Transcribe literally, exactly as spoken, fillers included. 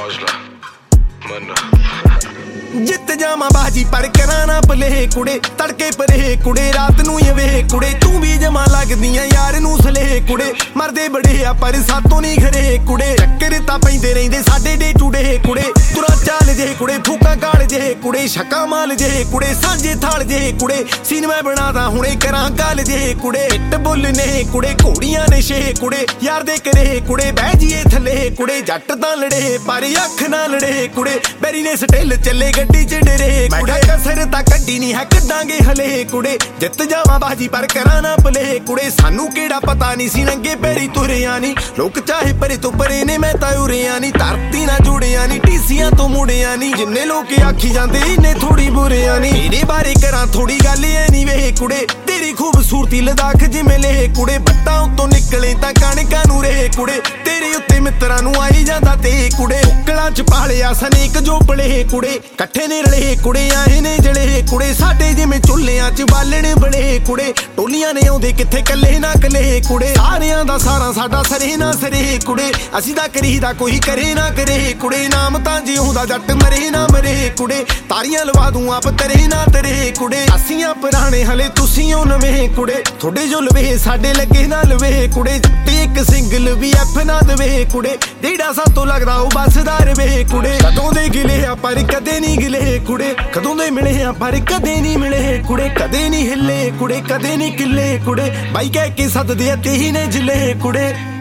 ਹੌਸਲਾ ਮੰਨ ਜਿੱਤ ਜਾਵਾਂ ਬਾਜੀ ਪਰ ਕਰਾਂ ਨਾ ਭਲੇ ਕੁੜੇ ਤੜਕੇ ਪਰੇ ਕੁੜੇ ਰਾਤ ਨੂੰ ਵੇ ਕੁੜੇ ਤੂੰ ਵੀ ਜਮਾ ਲੱਗਦੀਆਂ ਯਾਰ ਨੂੰ ਸਲੇ ਕੁੜੇ ਮਰਦੇ ਬੜੇ ਆ ਪਰ ਸਾਤੋਂ ਨਹੀਂ ਖਰੇ ਕੁੜੇ ਚੱਕਰ ਤਾਂ ਪੈਂਦੇ ਰਹਿੰਦੇ ਸਾਡੇ ਡੇ ਟੂਡੇ ਕੁੜੇ ਤੁਰਾਂ ਚਾਲ ਜੇ ਕੁੜੇ ਫੂਕਾਂ ਕਾਲ ਜੇ ਕੁੜੇ ਛੱਕਾ ਮਾਲ ਜੇ ਕੁੜੇ ਸਾਂਝੇ ਥਾਲ ਜੇ ਕੁੜੇ ਸੀਨ ਮੈਂ ਬਣਾਦਾ ਹੁਣੇ ਕਰਾਂ ਗੱਲ ਜੇ ਕੁੜੇ ਇੱਟ ਬੁੱਲ ਨੇ ਕੁੜੇ ਘੋੜੀਆਂ ਨੇ ਛੇ ਕੁੜੇ ਯਾਰ ਦੇ ਕਰੇ ਕੁੜੇ ਬਹਿ ਜੀਏ ਥੱਲੇ ਕੁੜੇ ਜੱਟ ਤਾਂ ਲੜੇ ਪਰ ਅੱਖ ਨਾ ਲੜੇ ਕੁੜੇ ਬੈਰੀ ਨੇ ਸਟੇਲ ਚੱਲੇ ਗੱਡੀ ਚ ਡਰੇ ਕੁੜੇ ਕਸਰ ਤਾਂ ਕੱਢੀ ਨਹੀਂ ਹੈ ਕੱਢਾਂਗੇ ਹਲੇ ਕੁੜੇ ਜਿੱਤ ਜਾਵਾਂ ਬਾਜੀ ਪਰ ਕਰਾਂ ਨਾ ਭਲੇ ਕੁੜੇ ਸਾਨੂੰ ਕਿਹੜਾ ਪਤਾ ਨਹੀਂ ਸੀ ਨੰਗੇ ਪੈਰੀ ਤੁਰਿਆ ਨਹੀਂ ਲੋਕ ਚਾਹੇ ਪਰੇ ਤੋਂ ਪਰੇ ਨੇ ਮੈਂ ਤਾਂ ਉਰਿਆ ਨਹੀਂ ਧਰਤੀ ਨਾਲ ਜੁੜਿਆ ਨਹੀਂ ਟੀਸੀਆਂ ਤੋਂ ਮੁੜਿਆ ਨਹੀਂ ਜਿੰਨੇ ਲੋਕ ਆਖੀ ਜਾਂਦੇ ਇਹਨੇ ਥੋੜੀ ਬੁਰਿਆ ਨਹੀਂ ਮੇਰੇ ਬਾਰੇ ਕਰਾਂ ਥੋੜੀ ਗੱਲ ਐ ਨਹੀਂ ਵੇ ਕੁੜੇ ਤੇਰੀ ਖੂਬਸੂਰਤੀ ਲਦਾਖ ਜਿਵੇਂ ਲੇ ਕੁੜੇ ਬੱਟਾਂ ਉੱਤੋਂ ਨਿਕਲੇ ਤਾਂ ਕਣਕਾਂ ਨੂੰ ਰੇ ਕੁੜੇ ਤੇਰੇ ਉੱਤੇ ਮਿੱਤਰਾਂ ਨੂੰ ਆਈ ਜਾਂਦਾ ਤੇ ਕੁੜੇ ਉਕਲਾਂ ਚ ਪਾਲਿਆ ਸਨੇਕ ਜੋ ਬਲੇ ਕੁੜੇ ਇਕੱਠੇ ਨੇ ਰਲੇ ਕੁੜੇ ਆਏ ਨੇ ਜਲੇ ਕੁੜੇ ਸਾਡੇ ਜਿਵੇਂ ਚੁੱਲਿਆਂ ਚ ਬਾਲਣ ਬਲੇ ਕੁੜੇ ਟੋਲੀਆਂ ਨੇ ਆਉਂਦੇ ਕਿੱਥੇ ਕੱਲੇ ਨਾ ਕੱਲੇ ਕੁੜੇ ਸਾਰਿਆਂ ਦਾ ਸਾਰਾ ਸਾਡਾ ਸਰੇ ਨਾ ਸਰੇ ਕੁੜੇ ਅਸੀਂ ਤਾਂ ਕਰੀਦਾ ਕੋਈ ਕਰੇ ਨਾ ਕਰੇ ਕੁੜੇ ਨਾਮ ਤਾਂ ਜਿਉਂਦਾ ਜੱਟ ਮਰੇ ਨਾ ਮਰੇ ਕੁੜੇ ਤਾਰੀਆਂ ਲਵਾ ਦੂੰ ਆਪ ਤਰੇ ਨਾ ਤਰੇ ਕੁੜੇ ਅਸੀਂ ਆ ਪੁਰਾਣੇ ਹਲੇ ਤੁਸੀਂ ਹੋ ਨਵੇਂ ਕੁੜੇ ਤੁਹਾਡੇ ਜੋ ਲਵੇ ਸਾਡੇ ਲੱਗੇ ਨਾ ਲਵੇ ਕੁੜੇ ਤੇ ਇੱਕ ਸਿੰਗਲ ਵੀ ਐਫ ਨਾ ਦੇਵੇ ਕੁੜੇ ਜਿਹੜਾ ਸਾਤੋਂ ਲੱਗਦਾ ਉਹ ਬਸਦਾ ਰਵੇ ਕੁੜੇ ਕਦੋਂ ਦੇ ਗਿਲੇ ਆ ਪਰ ਕਦੇ ਨਹੀਂ ਗਿਲੇ ਕੁੜੇ ਕਦੋਂ ਦੇ ਮਿਲੇ ਆ ਪਰ ਕਦੇ ਨਹੀਂ ਮਿਲੇ ਕੁੜੇ ਕਦੇ ਨਹੀਂ ਹਿੱਲੇ ਕੁੜੇ ਕਦੇ ਨਹੀਂ ਕਿੱਲੇ ਕੁੜੇ ਬਾਈ ਕਹਿ ਕੇ ਸੱਦਦੇ ਤੇ ਹੀ ਨੇ ਜਿਲੇ ਕੁੜੇ